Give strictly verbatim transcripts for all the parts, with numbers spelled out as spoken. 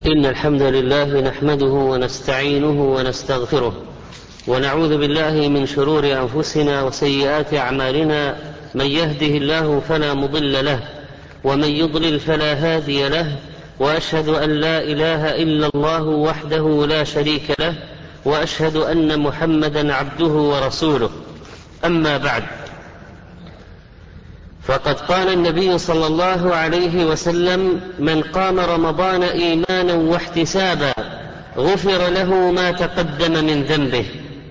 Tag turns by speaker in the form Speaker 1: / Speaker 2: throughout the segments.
Speaker 1: إن الحمد لله نحمده ونستعينه ونستغفره ونعوذ بالله من شرور أنفسنا وسيئات أعمالنا. من يهده الله فلا مضل له ومن يضلل فلا هادي له، وأشهد أن لا إله إلا الله وحده لا شريك له، وأشهد أن محمدا عبده ورسوله. أما بعد، فقد قال النبي صلى الله عليه وسلم: من قام رمضان إيمانا واحتسابا غفر له ما تقدم من ذنبه.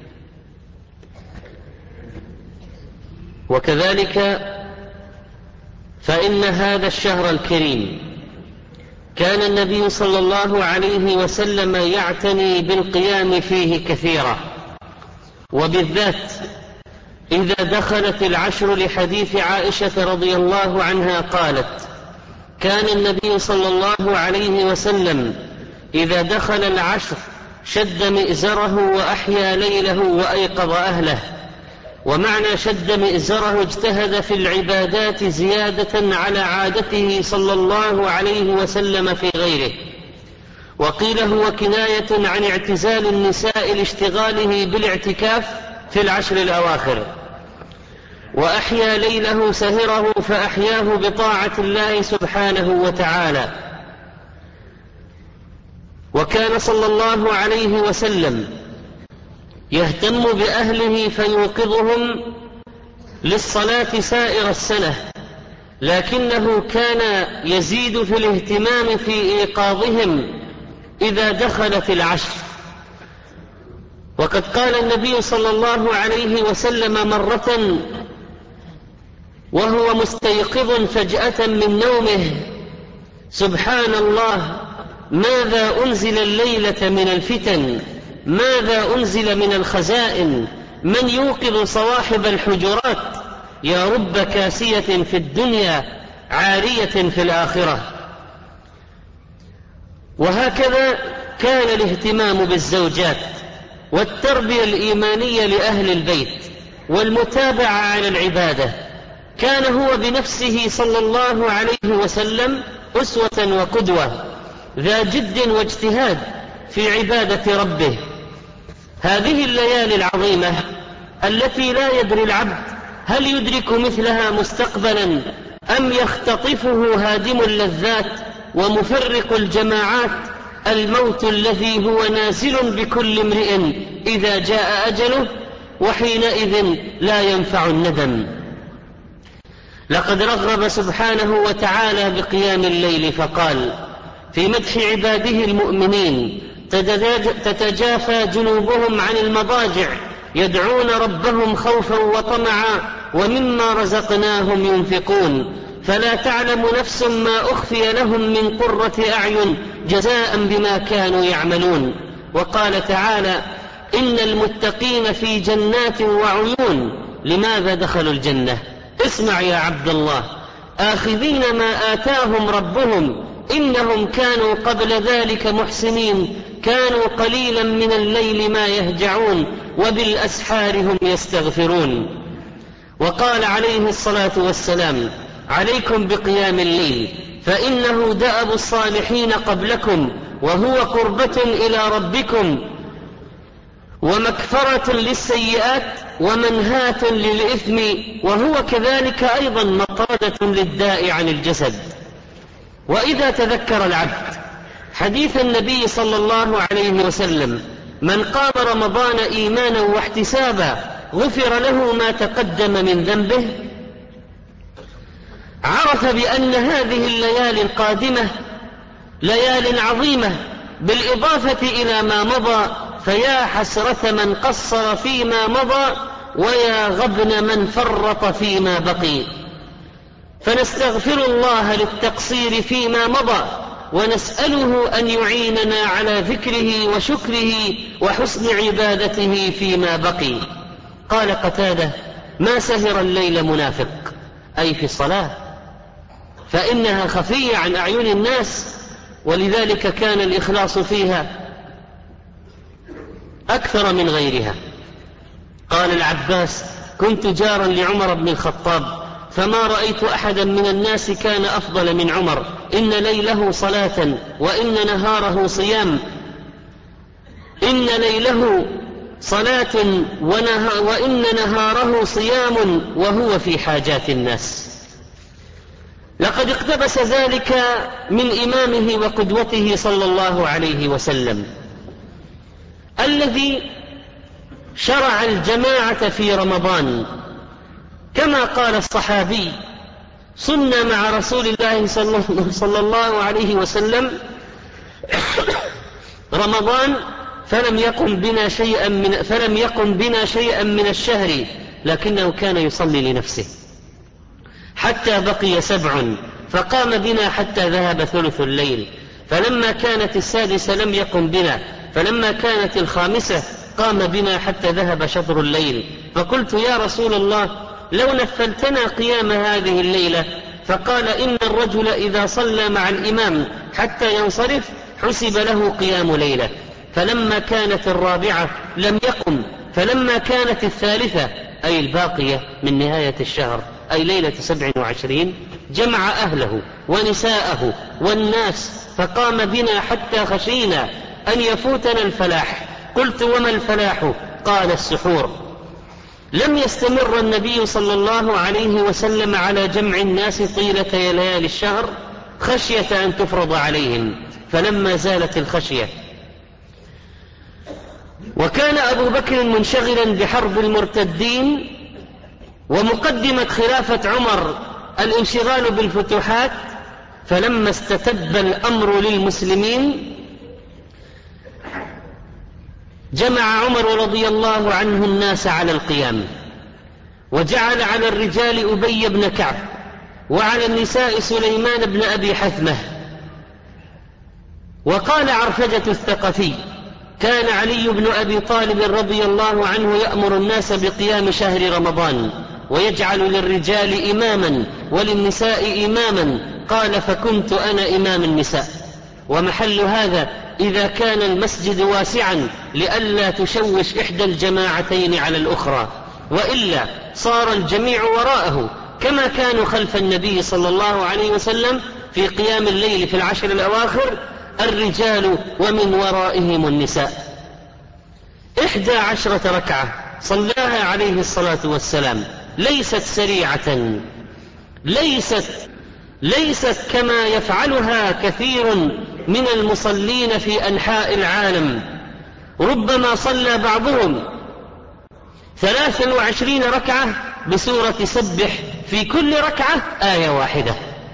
Speaker 1: وكذلك فإن هذا الشهر الكريم كان النبي صلى الله عليه وسلم يعتني بالقيام فيه كثيرا، وبالذات إذا دخلت العشر، لحديث عائشة رضي الله عنها قالت: كان النبي صلى الله عليه وسلم إذا دخل العشر شد مئزره وأحيا ليله وأيقظ أهله. ومعنى شد مئزره اجتهد في العبادات زيادة على عادته صلى الله عليه وسلم في غيره. وقيل هو كناية عن اعتزال النساء لاشتغاله بالاعتكاف في العشر الأواخر. وأحيا ليله سهره فأحياه بطاعة الله سبحانه وتعالى. وكان صلى الله عليه وسلم يهتم بأهله فيوقظهم للصلاة سائر السنة، لكنه كان يزيد في الاهتمام في إيقاظهم إذا دخلت العشر. وقد قال النبي صلى الله عليه وسلم مرة وهو مستيقظ فجأة من نومه: سبحان الله، ماذا أنزل الليلة من الفتن، ماذا أنزل من الخزائن، من يوقظ صواحب الحجرات، يا رب كاسية في الدنيا عارية في الآخرة. وهكذا كان الاهتمام بالزوجات والتربية الإيمانية لأهل البيت والمتابعة على العبادة. كان هو بنفسه صلى الله عليه وسلم أسوة وقدوة، ذا جد واجتهاد في عبادة ربه. هذه الليالي العظيمة التي لا يدري العبد هل يدرك مثلها مستقبلا أم يختطفه هادم اللذات ومفرق الجماعات، الموت الذي هو نازل بكل امرئ إذا جاء أجله، وحينئذ لا ينفع الندم. لقد رغب سبحانه وتعالى بقيام الليل فقال في مدح عباده المؤمنين: تتجافى جنوبهم عن المضاجع يدعون ربهم خوفا وطمعا ومما رزقناهم ينفقون، فلا تعلم نفس ما أخفي لهم من قرة أعين جزاء بما كانوا يعملون. وقال تعالى: إن المتقين في جنات وعيون. لماذا دخلوا الجنة؟ اسمع يا عبد الله: آخذين ما آتاهم ربهم إنهم كانوا قبل ذلك محسنين، كانوا قليلا من الليل ما يهجعون وبالأسحار هم يستغفرون. وقال عليه الصلاة والسلام: عليكم بقيام الليل فإنه دأب الصالحين قبلكم، وهو قربة إلى ربكم ومكفرة للسيئات ومنهاة للإثم، وهو كذلك أيضا مطردة للداء عن الجسد. وإذا تذكر العبد حديث النبي صلى الله عليه وسلم: من قام رمضان إيمانا واحتسابا غفر له ما تقدم من ذنبه، عرف بأن هذه الليالي القادمة ليال عظيمة بالإضافة إلى ما مضى. فيا حسرة من قصر فيما مضى، ويا غبن من فرط فيما بقي. فنستغفر الله للتقصير فيما مضى، ونسأله أن يعيننا على ذكره وشكره وحسن عبادته فيما بقي. قال قتادة: ما سهر الليل منافق، أي في الصلاة، فإنها خفية عن أعين الناس، ولذلك كان الإخلاص فيها أكثر من غيرها. قال العباس: كنت جارا لعمر بن الخطاب فما رأيت أحدا من الناس كان أفضل من عمر، إن ليله صلاة وإن نهاره صيام، إن ليله صلاة وإن نهاره صيام وهو في حاجات الناس. لقد اقتبس ذلك من إمامه وقدوته صلى الله عليه وسلم الذي شرع الجماعة في رمضان، كما قال الصحابي: صلنا مع رسول الله صلى الله عليه وسلم رمضان فلم يقم بنا شيئا من فلم يقم بنا شيئا من الشهر، لكنه كان يصلي لنفسه حتى بقي سبع، فقام بنا حتى ذهب ثلث الليل، فلما كانت السادسة لم يقم بنا، فلما كانت الخامسة قام بنا حتى ذهب شطر الليل. فقلت: يا رسول الله، لو نفلتنا قيام هذه الليلة. فقال: إن الرجل إذا صلى مع الإمام حتى ينصرف حسب له قيام ليلة. فلما كانت الرابعة لم يقم، فلما كانت الثالثة أي الباقية من نهاية الشهر أي ليلة سبع وعشرين جمع أهله ونساءه والناس فقام بنا حتى خشينا أن يفوتنا الفلاح. قلت: وما الفلاح؟ قال: السحور. لم يستمر النبي صلى الله عليه وسلم على جمع الناس طيلة ليالي الشهر خشية أن تفرض عليهم، فلما زالت الخشية وكان أبو بكر منشغلا بحرب المرتدين ومقدمة خلافة عمر الانشغال بالفتوحات، فلما استتب الأمر للمسلمين جمع عمر رضي الله عنه الناس على القيام، وجعل على الرجال أبي بن كعب، وعلى النساء سليمان بن أبي حثمة. وقال عرفجة الثقفي: كان علي بن أبي طالب رضي الله عنه يأمر الناس بقيام شهر رمضان ويجعل للرجال إماما وللنساء إماما. قال: فكنت أنا إمام النساء. ومحل هذا إذا كان المسجد واسعا لئلا تشوش إحدى الجماعتين على الأخرى، وإلا صار الجميع وراءه كما كانوا خلف النبي صلى الله عليه وسلم في قيام الليل في العشر الأواخر، الرجال ومن ورائهم النساء. إحدى عشرة ركعة صلاها عليه الصلاة والسلام، ليست سريعة، ليست ليست كما يفعلها كثير من المصلين في أنحاء العالم. ربما صلى بعضهم ثلاث وعشرين ركعة بسورة سبح في كل ركعة آية واحدة.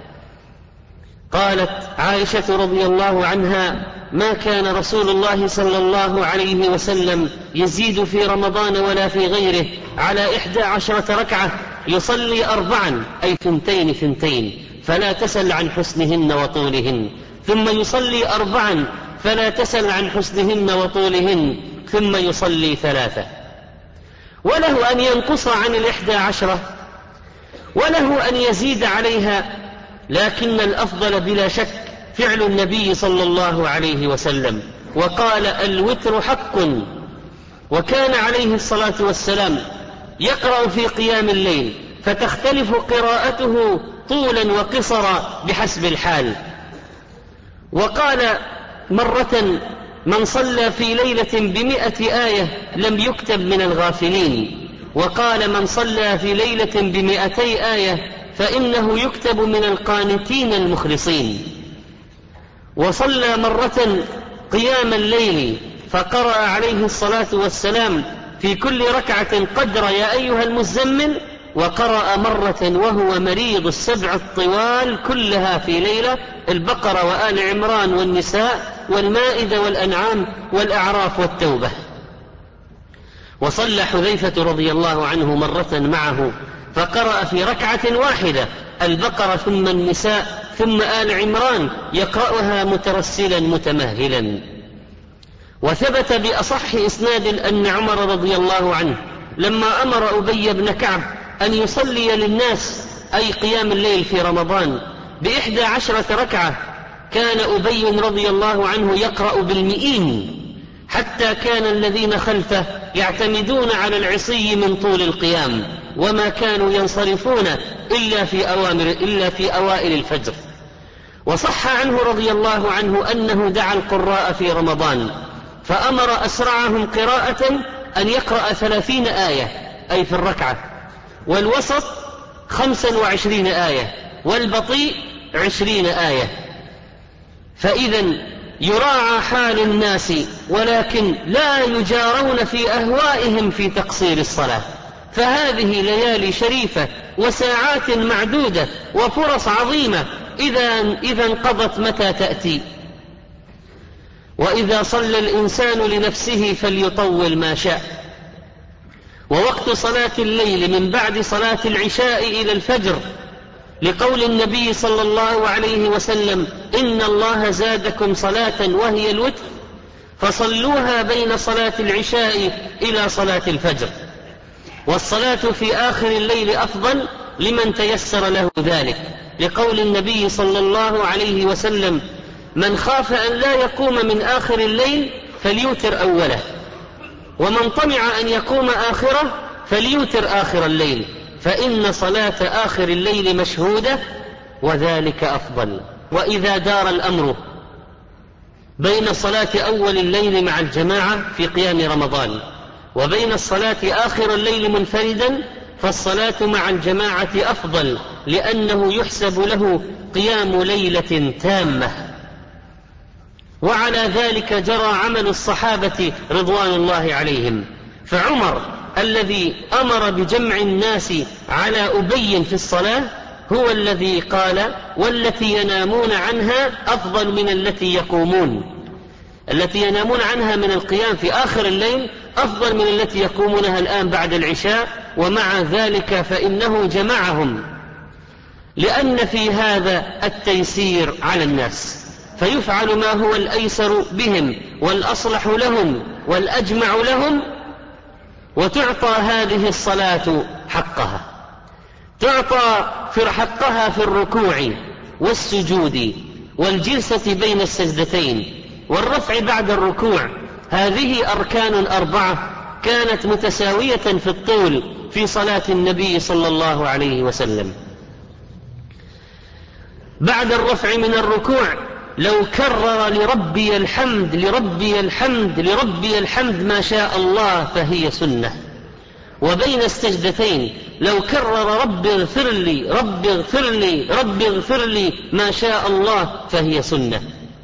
Speaker 1: قالت عائشة رضي الله عنها: ما كان رسول الله صلى الله عليه وسلم يزيد في رمضان ولا في غيره على إحدى عشرة ركعة، يصلي أربعا أي ثنتين ثنتين فلا تسل عن حسنهن وطولهن، ثم يصلي أربعا فلا تسل عن حسنهن وطولهن، ثم يصلي ثلاثة. وله أن ينقص عن الإحدى عشرة وله أن يزيد عليها، لكن الأفضل بلا شك فعل النبي صلى الله عليه وسلم. وقال: الوتر حق. وكان عليه الصلاة والسلام يقرأ في قيام الليل فتختلف قراءته طولا وقصرا بحسب الحال. وقال مرة: من صلى في ليلة بمئة آية لم يكتب من الغافلين. وقال: من صلى في ليلة بمئتي آية فإنه يكتب من القانتين المخلصين. وصلى مرة قيام الليل فقرأ عليه الصلاة والسلام في كل ركعة قدر يا أيها المزمل، وقرأ مرة وهو مريض السبع الطوال كلها في ليلة: البقرة وآل عمران والنساء والمائدة والأنعام والأعراف والتوبة. وصلى حذيفة رضي الله عنه مرة معه فقرأ في ركعة واحدة البقرة ثم النساء ثم آل عمران، يقرأها مترسلا متمهلا. وثبت بأصح إسناد أن عمر رضي الله عنه لما أمر أبي بن كعب أن يصلي للناس أي قيام الليل في رمضان بإحدى عشرة ركعة، كان أبي رضي الله عنه يقرأ بالمئين، حتى كان الذين خلفه يعتمدون على العصي من طول القيام، وما كانوا ينصرفون إلا في, أوامر إلا في أوائل الفجر. وصح عنه رضي الله عنه أنه دعا القراء في رمضان فأمر أسرعهم قراءة أن يقرأ ثلاثين آية أي في الركعة، والوسط خمسا وعشرين آية، والبطيء عشرين آية. فإذا يراعى حال الناس ولكن لا يجارون في أهوائهم في تقصير الصلاة، فهذه ليالي شريفة وساعات معدودة وفرص عظيمة إذا, إذا انقضت متى تأتي. وإذا صلى الإنسان لنفسه فليطول ما شاء. ووقت صلاة الليل من بعد صلاة العشاء إلى الفجر، لقول النبي صلى الله عليه وسلم: إن الله زادكم صلاة وهي الوتر فصلوها بين صلاة العشاء إلى صلاة الفجر. والصلاة في آخر الليل أفضل لمن تيسر له ذلك، لقول النبي صلى الله عليه وسلم: من خاف أن لا يقوم من آخر الليل فليوتر أوله، ومن طمع أن يقوم آخره فليوتر آخر الليل، فإن صلاة آخر الليل مشهودة وذلك أفضل. وإذا دار الأمر بين صلاة أول الليل مع الجماعة في قيام رمضان وبين الصلاة آخر الليل منفردا، فالصلاة مع الجماعة أفضل، لأنه يحسب له قيام ليلة تامة. وعلى ذلك جرى عمل الصحابة رضوان الله عليهم. فعمر الذي أمر بجمع الناس على أبي في الصلاة هو الذي قال: والتي ينامون عنها أفضل من التي يقومون. التي ينامون عنها من القيام في آخر الليل أفضل من التي يقومونها الآن بعد العشاء. ومع ذلك فإنه جمعهم، لأن في هذا التيسير على الناس، فيفعل ما هو الأيسر بهم والأصلح لهم والأجمع لهم، وتعطى هذه الصلاة حقها، تعطى في حقها في الركوع والسجود والجلسة بين السجدتين والرفع بعد الركوع. هذه أركان أربعة كانت متساوية في الطول في صلاة النبي صلى الله عليه وسلم. بعد الرفع من الركوع لو كرر لربي الحمد لربي الحمد لربي الحمد ما شاء الله فهي سنة. وبين السجدتين لو كرر رب اغفر لي رب اغفر لي رب اغفر لي ما شاء الله فهي سنة.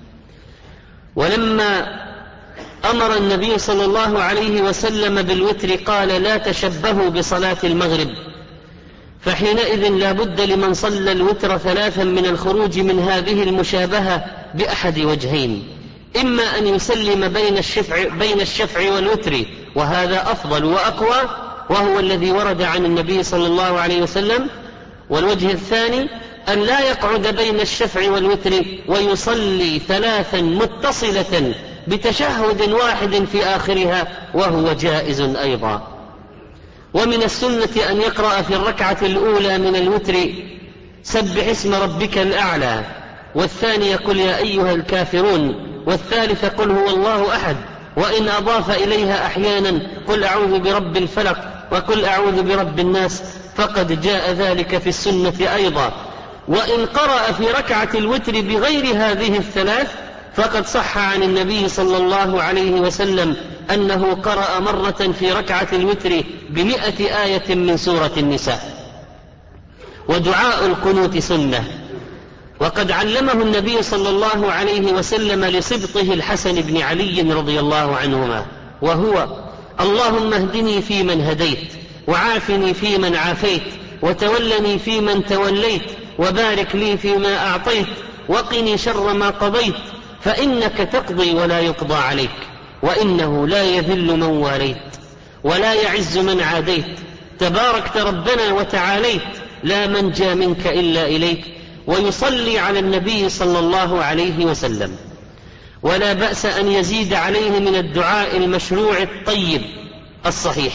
Speaker 1: ولما أمر النبي صلى الله عليه وسلم بالوتر قال: لا تشبهوا بصلاة المغرب، فحينئذ لا بد لمن صلى الوتر ثلاثا من الخروج من هذه المشابهة بأحد وجهين: إما أن يسلم بين الشفع, بين الشفع والوتر، وهذا أفضل وأقوى وهو الذي ورد عن النبي صلى الله عليه وسلم، والوجه الثاني أن لا يقعد بين الشفع والوتر ويصلي ثلاثا متصلة بتشهد واحد في آخرها، وهو جائز أيضا. ومن السنة أن يقرأ في الركعة الأولى من الوتر سبح اسم ربك الأعلى، والثانية قل يا أيها الكافرون، والثالثة قل هو الله أحد، وإن أضاف إليها أحيانا قل أعوذ برب الفلق وقل أعوذ برب الناس، فقد جاء ذلك في السنة أيضا. وإن قرأ في ركعة الوتر بغير هذه الثلاث فقد صح عن النبي صلى الله عليه وسلم أنه قرأ مرة في ركعة الوتر بمئة آية من سورة النساء. ودعاء القنوت سنة، وقد علمه النبي صلى الله عليه وسلم لصبطه الحسن بن علي رضي الله عنهما، وهو: اللهم اهدني فيمن هديت، وعافني فيمن عافيت، وتولني فيمن توليت، وبارك لي فيما أعطيت، وقني شر ما قضيت، فإنك تقضي ولا يقضى عليك، وإنه لا يذل من واليت ولا يعز من عاديت، تباركت ربنا وتعاليت، لا منجى منك إلا إليك. ويصلي على النبي صلى الله عليه وسلم. ولا بأس أن يزيد عليه من الدعاء المشروع الطيب الصحيح.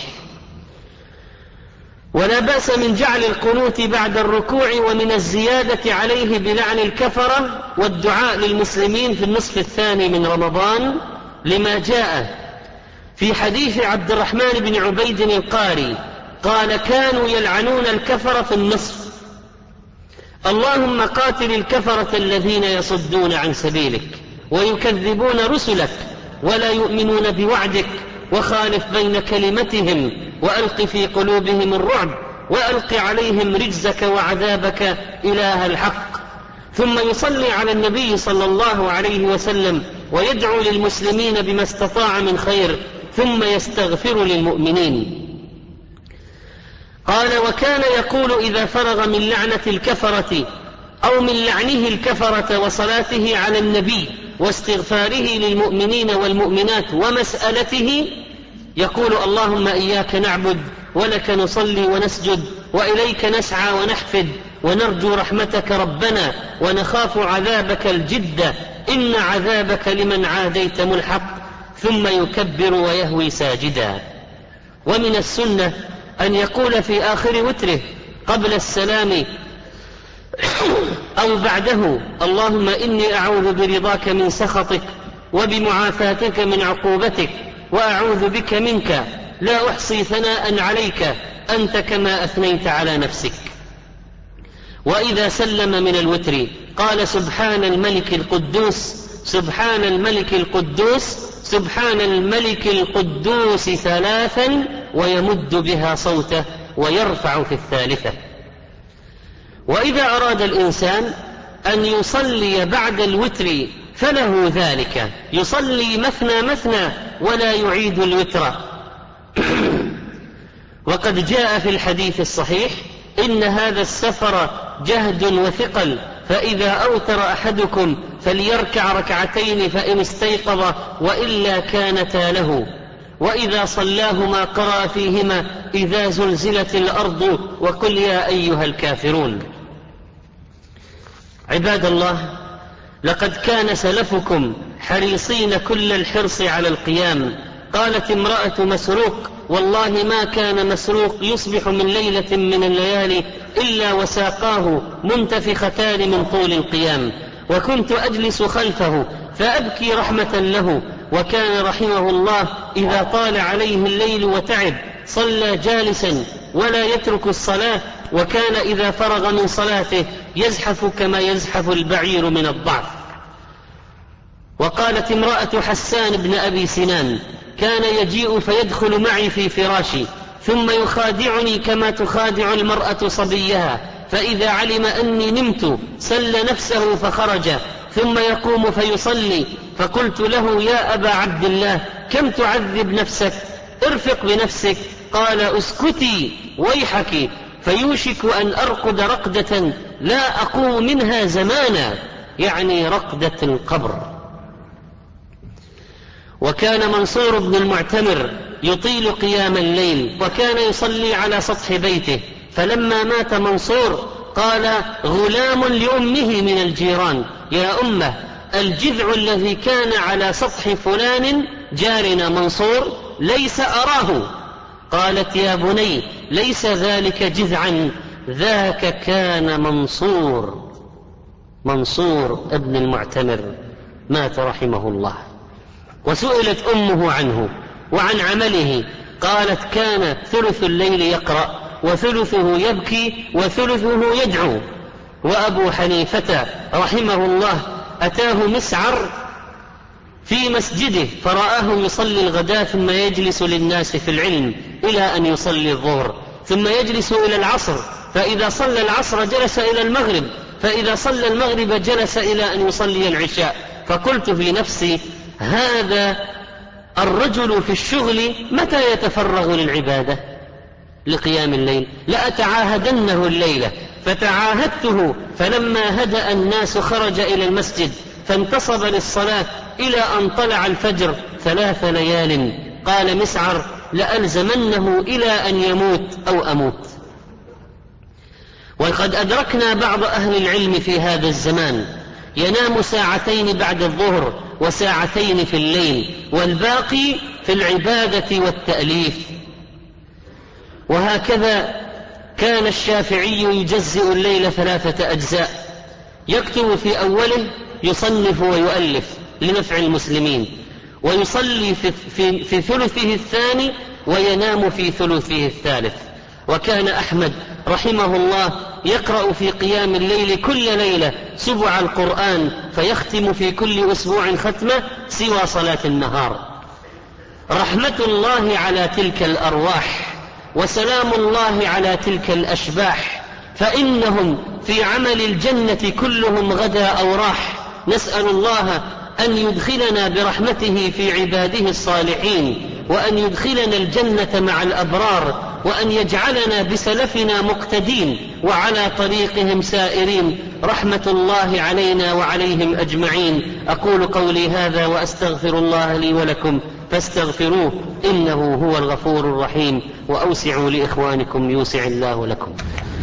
Speaker 1: ولا بأس من جعل القنوت بعد الركوع، ومن الزيادة عليه بلعن الكفرة والدعاء للمسلمين في النصف الثاني من رمضان، لما جاء في حديث عبد الرحمن بن عبيد القاري قال كانوا يلعنون الكفر في النصف. اللهم قاتل الكفرة الذين يصدون عن سبيلك ويكذبون رسلك ولا يؤمنون بوعدك وخالف بين كلمتهم وألق في قلوبهم الرعب وألق عليهم رجزك وعذابك إله الحق. ثم يصلي على النبي صلى الله عليه وسلم ويدعو للمسلمين بما استطاع من خير ثم يستغفر للمؤمنين. قال وكان يقول إذا فرغ من لعنة الكفرة أو من لعنه الكفرة وصلاته على النبي واستغفاره للمؤمنين والمؤمنات ومسألته يقول اللهم إياك نعبد ولك نصلي ونسجد وإليك نسعى ونحفد ونرجو رحمتك ربنا ونخاف عذابك الجد إن عذابك لمن عاديت ملحق، ثم يكبر ويهوي ساجدا. ومن السنة أن يقول في آخر وتره قبل السلام أو بعده اللهم إني أعوذ برضاك من سخطك وبمعافاتك من عقوبتك وأعوذ بك منك لا أحصي ثناء عليك أنت كما أثنيت على نفسك. وإذا سلم من الوتر قال سبحان الملك القدوس سبحان الملك القدوس سبحان الملك القدوس ثلاثا ويمد بها صوته ويرفع في الثالثة. وإذا أراد الإنسان أن يصلي بعد الوتر فله ذلك، يصلي مثنى مثنى ولا يعيد الوتر. وقد جاء في الحديث الصحيح إن هذا السفر جهد وثقل، فإذا أوتر أحدكم فليركع ركعتين فإن استيقظ وإلا كانتا له، وإذا صلاهما قرأ فيهما إذا زلزلت الأرض وقل يا أيها الكافرون. عباد الله، لقد كان سلفكم حريصين كل الحرص على القيام. قالت امرأة مسروق والله ما كان مسروق يصبح من ليلة من الليالي إلا وساقاه منتفختان من طول القيام، وكنت أجلس خلفه فأبكي رحمة له، وكان رحمه الله إذا طال عليه الليل وتعب صلى جالسا ولا يترك الصلاة، وكان إذا فرغ من صلاته يزحف كما يزحف البعير من الضعف. وقالت امرأة حسان بن أبي سنان كان يجيء فيدخل معي في فراشي ثم يخادعني كما تخادع المرأة صبيها، فإذا علم أني نمت سل نفسه فخرج ثم يقوم فيصلي، فقلت له يا أبا عبد الله كم تعذب نفسك، ارفق بنفسك. قال اسكتي ويحك، فيوشك أن أرقد رقدة لا أقوم منها زمانا، يعني رقدة القبر. وكان منصور بن المعتمر يطيل قيام الليل وكان يصلي على سطح بيته، فلما مات منصور قال غلام لأمه من الجيران يا أمه الجذع الذي كان على سطح فلان جارنا منصور ليس أراه. قالت يا بني ليس ذلك جذعا، ذاك كان منصور. منصور ابن المعتمر مات رحمه الله. وسئلت أمه عنه وعن عمله، قالت كان ثلث الليل يقرأ وثلثه يبكي وثلثه يدعو. وأبو حنيفة رحمه الله أتاه مسعر في مسجده فرآه يصلي الغداء ثم يجلس للناس في العلم إلى أن يصلي الظهر، ثم يجلس إلى العصر، فإذا صلى العصر جلس إلى المغرب، فإذا صلى المغرب جلس إلى أن يصلي العشاء. فقلت في نفسي هذا الرجل في الشغل متى يتفرغ للعبادة لقيام الليل؟ لأتعاهدنه الليلة. فتعاهدته، فلما هدأ الناس خرج إلى المسجد فانتصب للصلاة إلى أن طلع الفجر ثلاث ليال. قال مسعر لألزمنه إلى أن يموت أو أموت. وقد أدركنا بعض أهل العلم في هذا الزمان ينام ساعتين بعد الظهر وساعتين في الليل، والباقي في العبادة والتأليف. وهكذا كان الشافعي يجزئ الليل ثلاثة أجزاء، يكتب في أوله يصنف ويؤلف لنفع المسلمين، ويصلي في, في, في ثلثه الثاني وينام في ثلثه الثالث. وكان أحمد رحمه الله يقرأ في قيام الليل كل ليلة سبع القرآن، فيختم في كل أسبوع ختمة سوى صلاة النهار. رحمة الله على تلك الأرواح وسلام الله على تلك الأشباح، فإنهم في عمل الجنة كلهم غدا أو راح. نسأل الله أن يدخلنا برحمته في عباده الصالحين، وأن يدخلنا الجنة مع الأبرار، وأن يجعلنا بسلفنا مقتدين وعلى طريقهم سائرين. رحمة الله علينا وعليهم أجمعين. أقول قولي هذا وأستغفر الله لي ولكم فاستغفروه إنه هو الغفور الرحيم، وأوسعوا لإخوانكم يوسع الله لكم.